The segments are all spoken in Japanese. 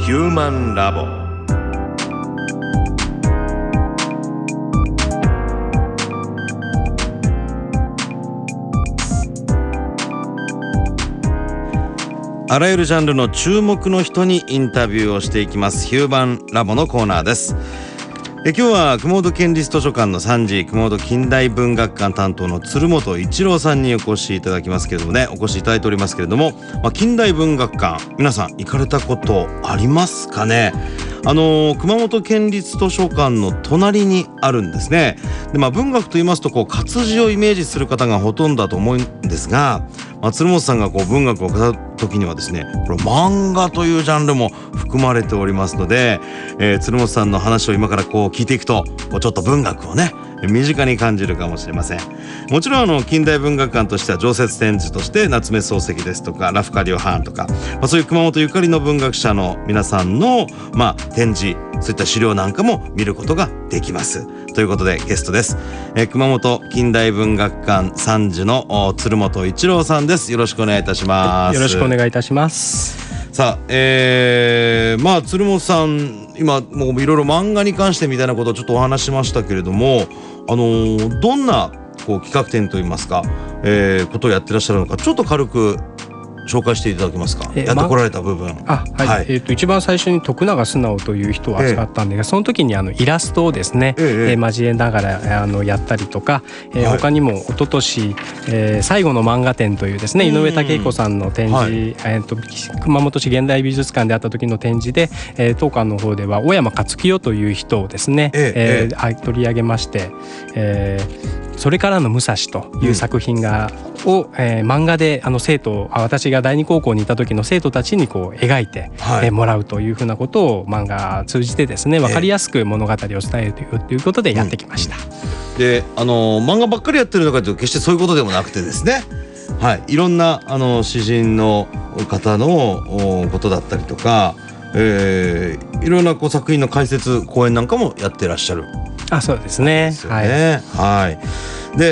ヒューマンラボ。あらゆるジャンルの注目の人にインタビューをしていきますヒューマンラボのコーナーです。今日は熊本県立図書館の参事熊本近代文学館担当の鶴本一郎さんにお越しいただきますけれどもね、お越しいただいておりますけれども、近代文学館皆さん行かれたことありますかね。熊本県立図書館の隣にあるんですね。で、文学と言いますと活字をイメージする方がほとんどだと思うんですが、鶴本さんが文学を語る時にはですね、これ漫画というジャンルも含まれておりますので、鶴本さんの話を今から聞いていくとちょっと文学をね身近に感じるかもしれません。もちろん近代文学館としては常設展示として夏目漱石ですとかラフカリオ・ハーンとか、そういう熊本ゆかりの文学者の皆さんの、展示、そういった資料なんかも見ることができます。ということでゲストです、熊本近代文学館参事の鶴本一郎さんです。よろしくお願いいたします。 よろしくお願いいたします。 さあ、鶴本さん今もういろいろ漫画に関してみたいなことをちょっとお話しましたけれども、どんな企画展といいますか、ことをやってらっしゃるのかちょっと軽く紹介していただけますか。やってこられた部分。 はい。一番最初に徳永素直という人を扱ったんですが、その時にイラストをですね、交えながらやったりとか、他にも一昨年、最後の漫画展というですね、井上武彦さんの展示、熊本市現代美術館であった時の展示で、当館の方では小山克清という人をですね、取り上げまして、それからの武蔵という作品を、漫画で私が第二高校にいた時の生徒たちに描いて、もらうというふうなことを漫画を通じてですね分かりやすく物語を伝えるということでやってきました。 で漫画ばっかりやってるのかというと決してそういうことでもなくてですね、いろんな詩人の方のことだったりとか、いろんな作品の解説講演なんかもやってらっしゃる。 そうですね。 で、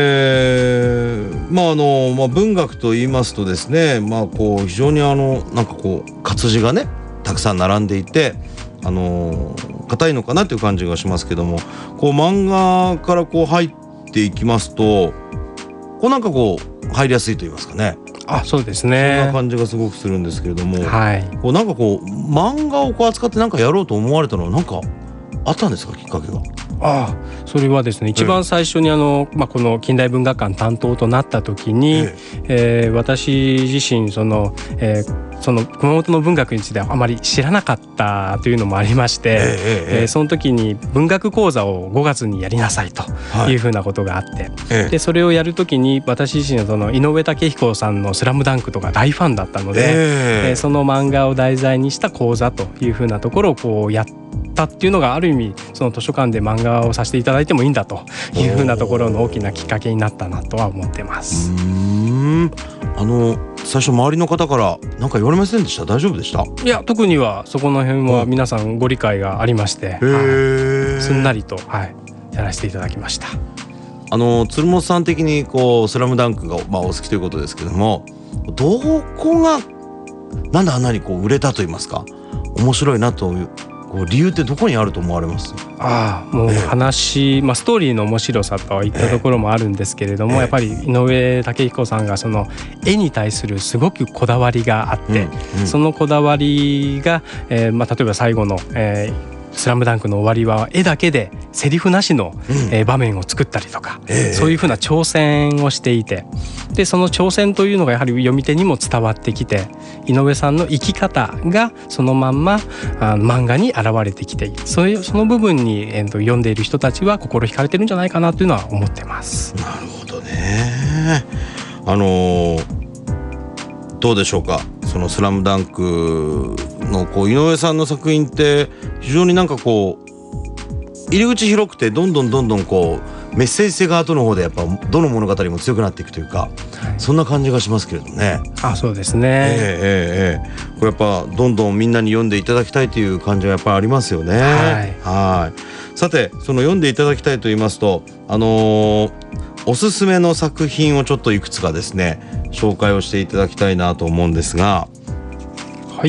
文学と言いますとですね、非常に活字がねたくさん並んでいて硬いのかなという感じがしますけども、漫画から入っていきますと入りやすいと言いますかね。 そうですね。 そんな感じがすごくするんですけれども、漫画を扱ってやろうと思われたのはあったんですか、きっかけが。 それはですね、一番最初にこの近代文学館担当となった時に、私自身その熊本の文学についてはあまり知らなかったというのもありまして、その時に文学講座を5月にやりなさいというふうなことがあって、でそれをやる時に私自身の井上武彦さんのスラムダンクとか大ファンだったので、その漫画を題材にした講座というふうなところをやったっていうのがある意味その図書館で漫画をさせていただいてもいいんだというふうなところの大きなきっかけになったなとは思ってます。 最初周りの方から何か言われませんでした？大丈夫でした？ いや、特にはそこの辺は皆さんご理解がありまして、すんなりと、やらせていただきました。 鶴本さん的にスラムダンクが、お好きということですけども、どこがなんであんなに売れたと言いますか面白いなという理由ってどこにあると思われます？ もう話、ストーリーの面白さといったところもあるんですけれども、やっぱり井上武彦さんがその絵に対するすごくこだわりがあって、そのこだわりが、例えば最後の、スラムダンクの終わりは絵だけでセリフなしの、場面を作ったりとか、そういうふうな挑戦をしていて、でその挑戦というのがやはり読み手にも伝わってきて、井上さんの生き方がそのまんま漫画に現れてきて、その部分に、読んでいる人たちは心惹かれてるんじゃないかなというのは思ってます。 なるほどね。どうでしょうか、そのスラムダンクの井上さんの作品って非常に入り口広くてどんどんメッセージ性が後の方でやっぱどの物語も強くなっていくというか、そんな感じがしますけれどね。 そうですね。 これやっぱどんどんみんなに読んでいただきたいという感じがやっぱりありますよね。さて、その読んでいただきたいと言いますと、おすすめの作品をちょっといくつかですね紹介をしていただきたいなと思うんですが、 はい、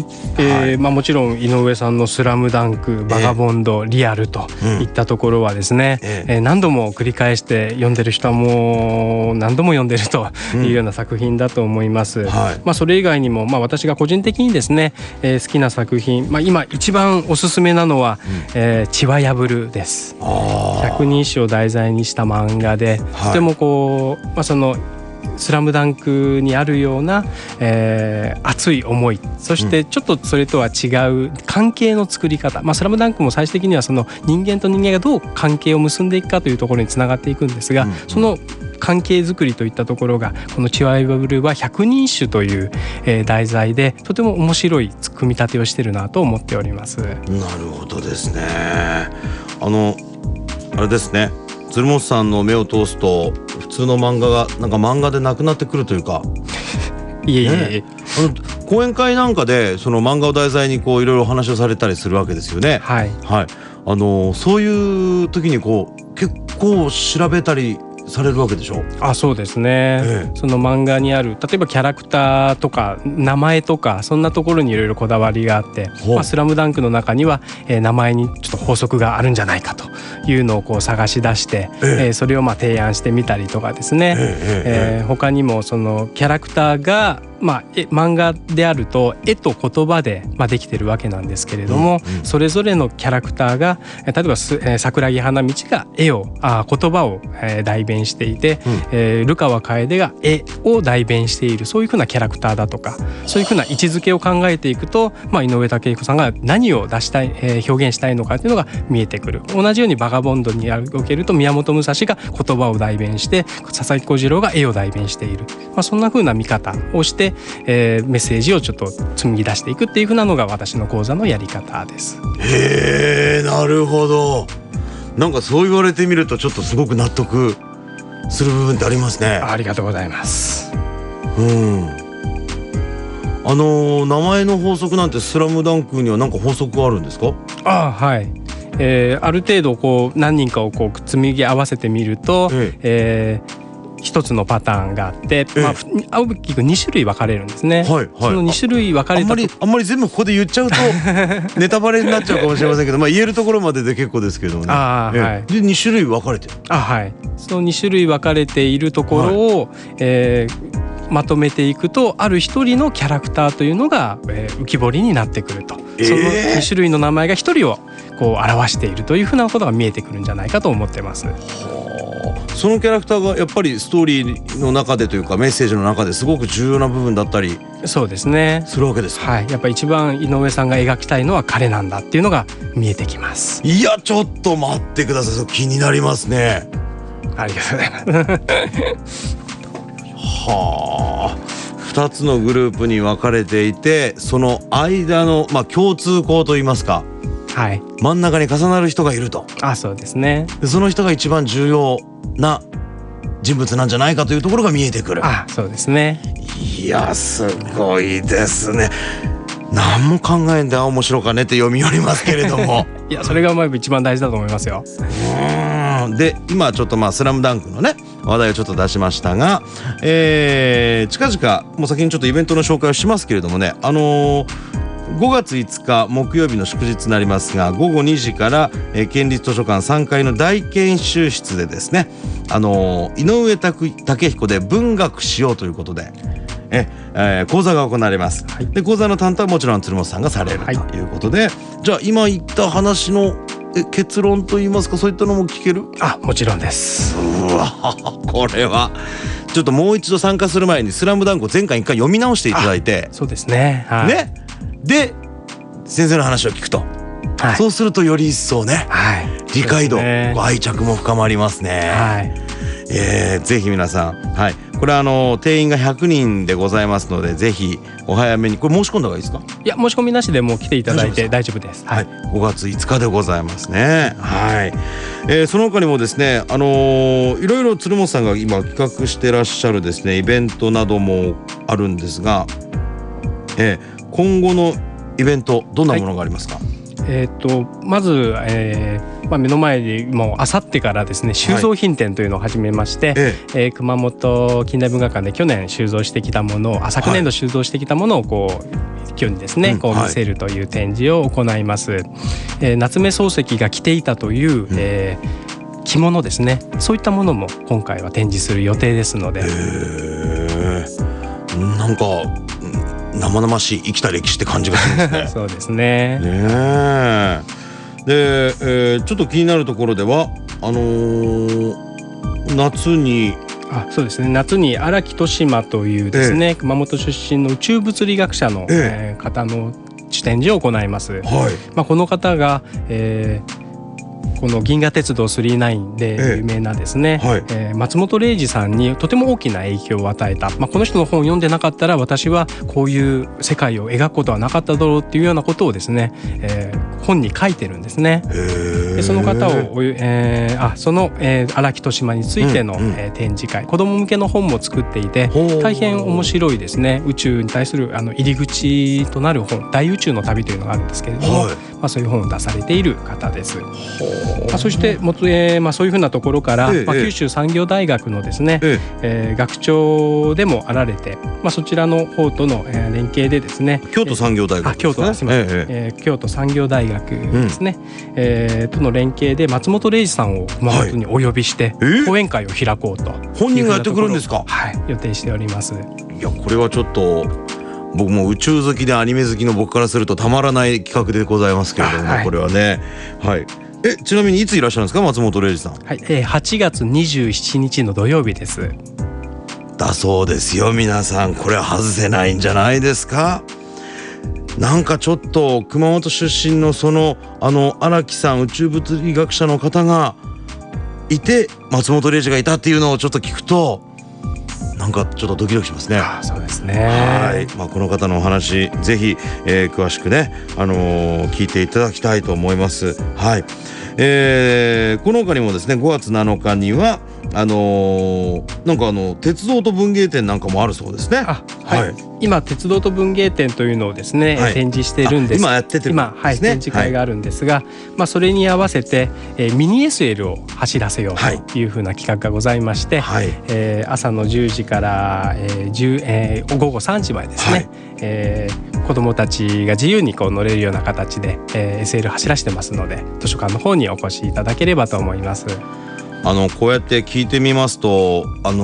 もちろん井上さんのスラムダンク、バガボンド、リアルといったところはですね、何度も繰り返して読んでる人はもう何度も読んでるというような作品だと思います。それ以外にも、私が個人的にですね、好きな作品、今一番おすすめなのは、血は破るです。百人一首を題材にした漫画で、とてもこう、そのスラムダンクにあるような、熱い思い、そしてちょっとそれとは違う関係の作り方、スラムダンクも最終的にはその人間と人間がどう関係を結んでいくかというところにつながっていくんですが、その関係づくりといったところがこの血は破るは百人一首という、題材でとても面白い組み立てをしているなと思っております。なるほどですね。あれですね、鶴本さんの目を通すと普通の漫画がなんか漫画でなくなってくるというかいえ、 講演会なんかでその漫画を題材にこういろいろお話をされたりするわけですよね。そういう時にこう結構調べたりされるわけでしょ。 そうですね、その漫画にある例えばキャラクターとか名前とかそんなところにいろいろこだわりがあって、スラムダンクの中には、名前にちょっと法則があるんじゃないかというのをこう探し出して、それを提案してみたりとかですね、他にもそのキャラクターが漫画であると絵と言葉でできてるわけなんですけれども、それぞれのキャラクターが例えば桜木花道が言葉を代弁していて、流川楓が絵を代弁している、そういうふうなキャラクターだとか、そういうふうな位置づけを考えていくと、井上武彦さんが何を出したい、表現したいのかというのが見えてくる。同じようにバガボンドにおけると宮本武蔵が言葉を代弁して佐々木小次郎が絵を代弁している、そんなふうな見方をしてメッセージをちょっと紡ぎ出していくっていう風なのが私の講座のやり方です。 なるほど。なんかそう言われてみるとちょっとすごく納得する部分ってありますね。 ありがとうございます。 名前の法則なんてスラムダンクには何か法則があるんですか？ はい、ある程度こう何人かをこう紡ぎ合わせてみると、一つのパターンがあって、大きく2種類分かれるんですね。その2種類分かれたあんまり全部ここで言っちゃうとネタバレになっちゃうかもしれませんけど、言えるところまでで結構ですけどね。で2種類分かれてる。 その2種類分かれているところを、まとめていくと、ある一人のキャラクターというのが、浮き彫りになってくると、その2種類の名前が一人をこう表しているというふうなことが見えてくるんじゃないかと思ってます。 そのキャラクターがやっぱりストーリーの中でというかメッセージの中ですごく重要な部分だったりそうですねするわけですか？ やっぱり一番井上さんが描きたいのは彼なんだっていうのが見えてきます。 いやちょっと待ってください、気になりますね。 ありがとうございます 2つのグループに分かれていて、その間の、共通項といいますか、真ん中に重なる人がいると。 そうですね。 その人が一番重要な人物なんじゃないかというところが見えてくる。 そうですね。 いやすごいですね。何も考えんで面白かねって読み寄りますけれどもいやそれが一番大事だと思いますよ。 で今ちょっとスラムダンクのね話題をちょっと出しましたが、近々もう先にちょっとイベントの紹介をしますけれどもね、5月5日木曜日の祝日になりますが、午後2時から、県立図書館3階の大研修室でですね、井上武彦で文学しようということで講座が行われます。で講座の担当はもちろん鶴本さんがされるということで、じゃあ今言った話の結論といいますか、そういったのも聞ける？ もちろんです。 これはちょっともう一度参加する前にスラムダンクを前回一回読み直していただいて、 そうですね。 で先生の話を聞くと、そうするとより一層ね、理解度、愛着も深まりますね。ぜひ皆さん、これは定員が100人でございますので、ぜひお早めに。これ申し込んだ方がいいですか？ いや申し込みなしでもう来ていただいて大丈夫です。 5月5日でございますね。その他にもですね、いろいろ鶴本さんが今企画してらっしゃるですねイベントなどもあるんですが、今後のイベントどんなものがありますか？ まず、目の前でもうあさってからですね、収蔵品展というのを始めまして、熊本近代文学館で去年収蔵してきたものを、昨年度収蔵してきたものをこう今日にですね、こう見せるという展示を行います。夏目漱石が着ていたという、着物ですね、そういったものも今回は展示する予定ですので。 なんか生々しい生きた歴史って感じがしますね。 そうですね。 で、ちょっと気になるところでは夏にそうですね、夏に荒木利馬というですね、熊本出身の宇宙物理学者の、方の展示を行います。この方が、この銀河鉄道999で有名なですね、松本零士さんにとても大きな影響を与えた、この人の本を読んでなかったら私はこういう世界を描くことはなかっただろうっていうようなことをですね、本に書いてるんですね。でその方を、その、荒木利馬についての、展示会、子ども向けの本も作っていて大変面白いですね。宇宙に対する入り口となる本、大宇宙の旅というのがあるんですけれども、そういう本を出されている方です。そしてそういうふうなところから、九州産業大学のですね、学長でもあられて、そちらの方との、連携でですね、 京都産業大学ですね。 京都産業大学ですね、との連携で松本零士さんを熊本にお呼びして、講演会を開こうと、 本人がやってくるんですか？ 予定しております。 いや、これはちょっと僕も宇宙好きでアニメ好きの僕からするとたまらない企画でございますけれども、これはね、ちなみにいついらっしゃるんですか、松本零士さん。 8月27日の土曜日です。 だそうですよ。皆さんこれは外せないんじゃないですか。なんかちょっと熊本出身の荒木さん、宇宙物理学者の方がいて松本零士がいたっていうのをちょっと聞くとなんかちょっとドキドキしますね。 そうですね。 この方のお話ぜひ、詳しくね、聞いていただきたいと思います。この他にもですね、5月7日にはなんか鉄道と文芸展なんかもあるそうですね。今鉄道と文芸展というのをですね、展示しているんです。今やっててるんですね。 展示会があるんですが、それに合わせて、ミニ SL を走らせようというふうな企画がございまして、朝の10時から、午後3時までですね、子どもたちが自由にこう乗れるような形で、SL 走らせてますので、図書館の方にお越しいただければと思います。 こうやって聞いてみますと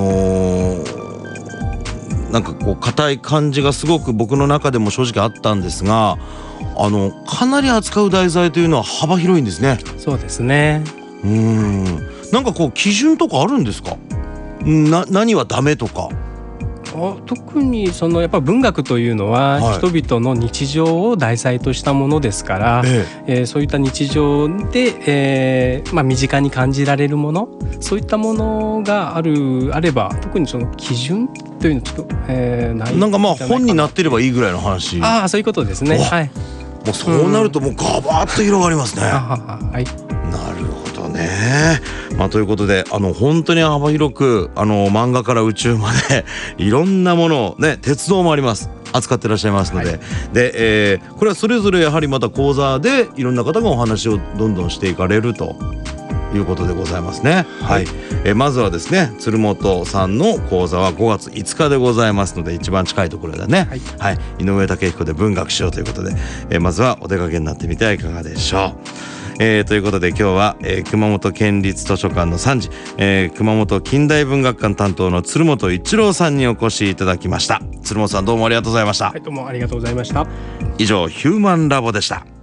なんかこう硬い感じがすごく僕の中でも正直あったんですが、かなり扱う題材というのは幅広いんですね。 そうですね。 なんかこう基準とかあるんですか？何はダメとか。 特にやっぱ文学というのは人々の日常を題材としたものですから、そういった日常で、身近に感じられるもの、そういったものがあれば特に基準というのはちょっと、ないなんか本になってればいいぐらいの話。 そういうことですね。 もうそうなるともうガバッと広がりますね。なるほどね。ということで本当に幅広く漫画から宇宙までいろんなものをね、鉄道もあります、扱ってらっしゃいますので、で、これはそれぞれやはりまた講座でいろんな方がお話をどんどんしていかれるということでございますね。まずはですね、鶴本さんの講座は5月5日でございますので、一番近いところだね。井上武彦で文学しようということで、まずはお出かけになってみてはいかがでしょう。ということで今日は、熊本県立図書館の参事、熊本近代文学館担当の鶴本一郎さんにお越しいただきました。鶴本さん、どうもありがとうございました。 どうもありがとうございました。 以上、ヒューマンラボでした。